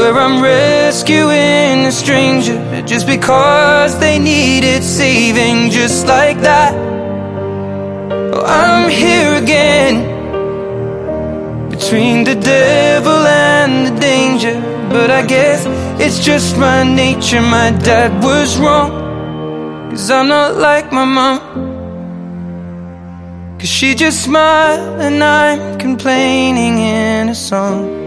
where I'm rescuing a stranger just because they needed saving, just like that. Oh, I'm here again, between the devil and the danger. But I guess it's just my nature. My dad was wrong, 'cause I'm not like my mom. 'Cause she just smiled and I'm complaining in a song.